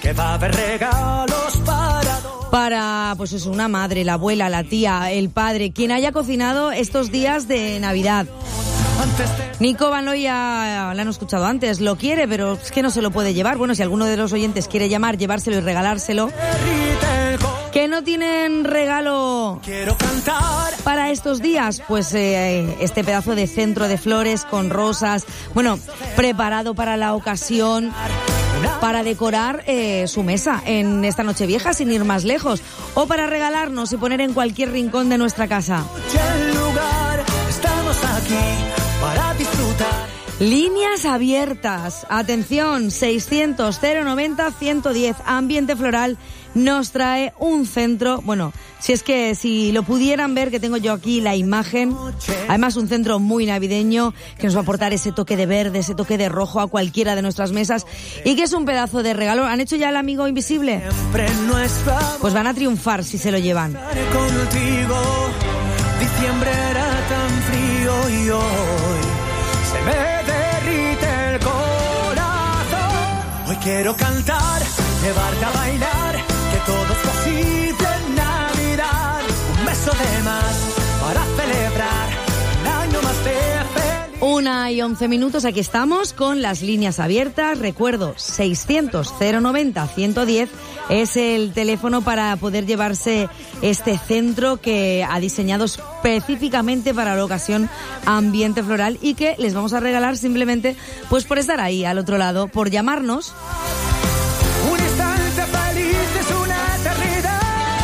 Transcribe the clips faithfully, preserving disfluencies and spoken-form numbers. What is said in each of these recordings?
que va a haber regalos para dos. Para, pues es una madre, la abuela, la tía, el padre, quien haya cocinado estos días de Navidad. Nico Van ya la han escuchado antes, lo quiere, pero es que no se lo puede llevar. Bueno, si alguno de los oyentes quiere llamar, llevárselo y regalárselo. ¿Que no tienen regalo para estos días? Pues eh, este pedazo de centro de flores con rosas, bueno, preparado para la ocasión, para decorar eh, su mesa en esta Nochevieja sin ir más lejos, o para regalarnos y poner en cualquier rincón de nuestra casa. Estamos aquí para disfrutar. Líneas abiertas. Atención, seiscientos cero noventa ciento diez. Ambiente Floral nos trae un centro, bueno, si es que si lo pudieran ver, que tengo yo aquí la imagen, además un centro muy navideño que nos va a aportar ese toque de verde, ese toque de rojo a cualquiera de nuestras mesas y que es un pedazo de regalo. ¿Han hecho ya el amigo invisible? Pues van a triunfar si se lo llevan. Contigo, diciembre era tan frío y hoy se me derrite el corazón. Hoy quiero cantar, llevarte a bailar, que todo es posible en Navidad. Un beso de más para celebrar un año más de felicidad. Una y once minutos, aquí estamos con las líneas abiertas. Recuerdo, seiscientos cero noventa ciento diez es el teléfono para poder llevarse este centro que ha diseñado específicamente para la ocasión Ambiente Floral y que les vamos a regalar simplemente pues por estar ahí al otro lado, por llamarnos. Un instante feliz es una eternidad.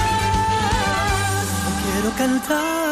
Quiero cantar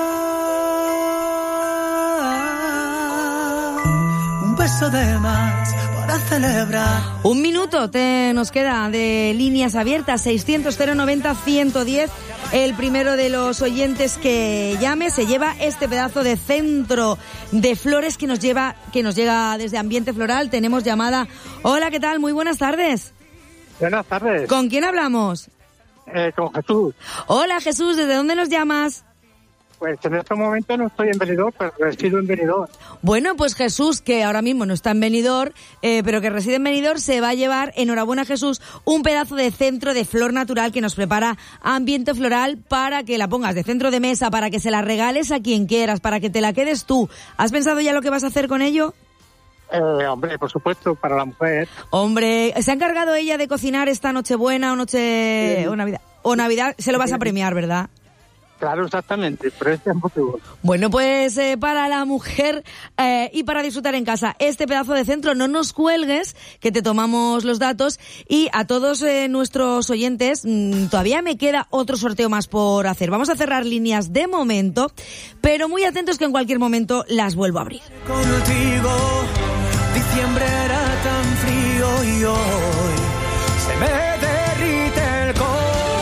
un beso de más para celebrar. Un minuto te nos queda de líneas abiertas, seiscientos cero noventa ciento diez. El primero de los oyentes que llame se lleva este pedazo de centro de flores que nos lleva, que nos llega desde Ambiente Floral. Tenemos llamada. Hola, ¿qué tal? Muy buenas tardes. Buenas tardes. ¿Con quién hablamos? Eh, con Jesús. Hola, Jesús, ¿desde dónde nos llamas? Pues en este momento no estoy en Benidorm, pero resido en Benidorm. Bueno, pues Jesús, que ahora mismo no está en Benidorm, eh, pero que reside en Benidorm, se va a llevar, enhorabuena Jesús, un pedazo de centro de flor natural que nos prepara Ambiente Floral para que la pongas de centro de mesa, para que se la regales a quien quieras, para que te la quedes tú. ¿Has pensado ya lo que vas a hacer con ello? Eh, hombre, por supuesto, para la mujer. Hombre, ¿se ha encargado ella de cocinar esta Nochebuena o Noche... Sí. o Navidad? O Navidad, se lo vas a premiar, ¿verdad? Claro, exactamente, por este motivo. Bueno, pues eh, para la mujer eh, y para disfrutar en casa este pedazo de centro, no nos cuelgues, que te tomamos los datos. Y a todos eh, nuestros oyentes, mmm, todavía me queda otro sorteo más por hacer. Vamos a cerrar líneas de momento, pero muy atentos que en cualquier momento las vuelvo a abrir. Contigo, diciembre era tan frío y hoy se me derrite el corazón.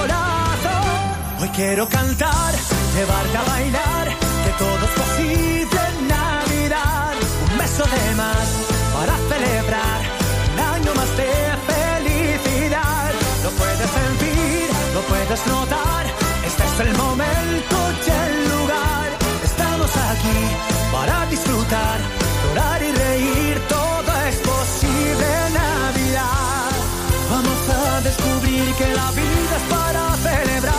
Hoy quiero cantar, llevarte a bailar, que todo es posible en Navidad. Un beso de más para celebrar un año más de felicidad. Lo puedes sentir, lo puedes notar, este es el momento y el lugar. Estamos aquí para disfrutar, llorar y reír, todo es posible en Navidad. Vamos a descubrir que la vida es para celebrar.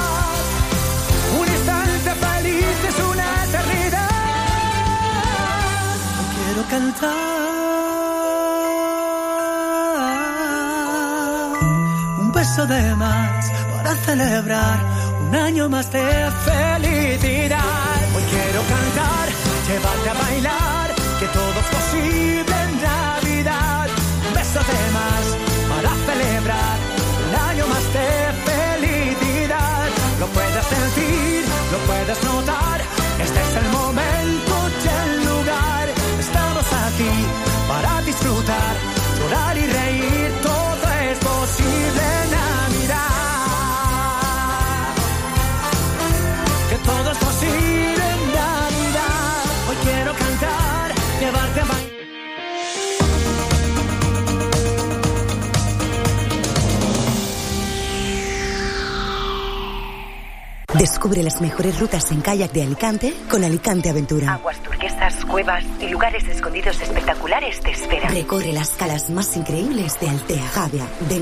Un instante feliz es una eternidad. Quiero cantar un beso de más para celebrar un año más de felicidad. Hoy quiero cantar, llevarte a bailar, que todo es posible en Navidad. Un beso de más para celebrar un año más de felicidad. Lo puedes sentir, lo puedes notar, este es el momento y el lugar. Estamos aquí para disfrutar, llorar y reír, todo es posible en Navidad. Que todo es posible en Navidad. Hoy quiero cantar, llevarte a bailar. Descubre las mejores rutas en kayak de Alicante con Alicante Aventura. Aguas turquesas, cuevas y lugares escondidos espectaculares te esperan. Recorre las calas más increíbles de Altea, Javia, de